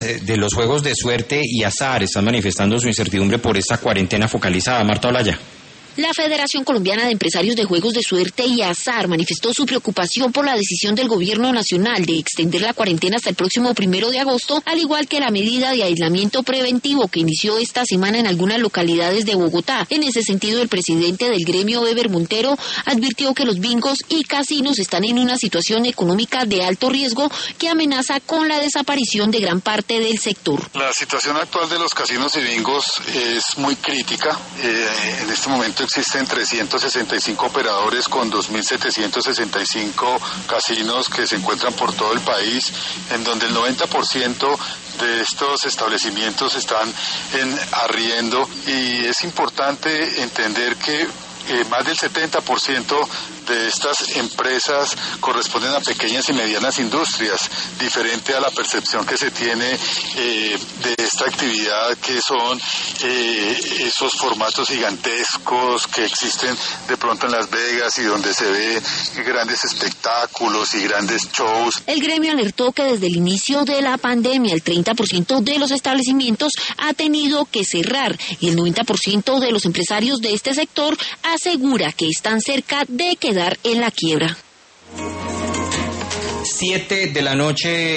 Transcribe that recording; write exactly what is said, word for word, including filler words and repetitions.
de los juegos de suerte y azar están manifestando su incertidumbre por esta cuarentena focalizada. Marta Olaya. La Federación Colombiana de Empresarios de Juegos de Suerte y Azar manifestó su preocupación por la decisión del Gobierno Nacional de extender la cuarentena hasta el próximo primero de agosto, al igual que la medida de aislamiento preventivo que inició esta semana en algunas localidades de Bogotá. En ese sentido, el presidente del gremio, Eber Montero, advirtió que los bingos y casinos están en una situación económica de alto riesgo que amenaza con la desaparición de gran parte del sector. La situación actual de los casinos y bingos es muy crítica. Eh, en este momento existen trescientos sesenta y cinco operadores con dos mil setecientos sesenta y cinco casinos que se encuentran por todo el país, en donde el noventa por ciento de estos establecimientos están en arriendo, y es importante entender que eh, más del setenta por ciento de estas empresas corresponden a pequeñas y medianas industrias, diferente a la percepción que se tiene eh, de esta actividad, que son eh, esos formatos gigantescos que existen de pronto en Las Vegas y donde se ve grandes espectáculos y grandes shows. El gremio alertó que desde el inicio de la pandemia el treinta por ciento de los establecimientos ha tenido que cerrar y el noventa por ciento de los empresarios de este sector asegura que están cerca de quedar en la quiebra. Siete de la noche.